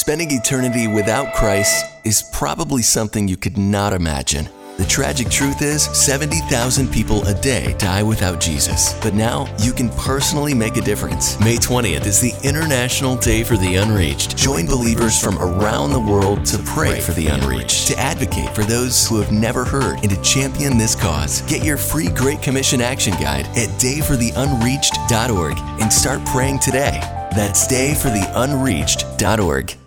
Spending eternity without Christ is probably something you could not imagine. The tragic truth is, 70,000 people a day die without Jesus. But now, you can personally make a difference. May 20th is the International Day for the Unreached. Join believers from around the world to pray for the unreached, to advocate for those who have never heard, and to champion this cause. Get your free Great Commission Action Guide at dayfortheunreached.org and start praying today. That's dayfortheunreached.org.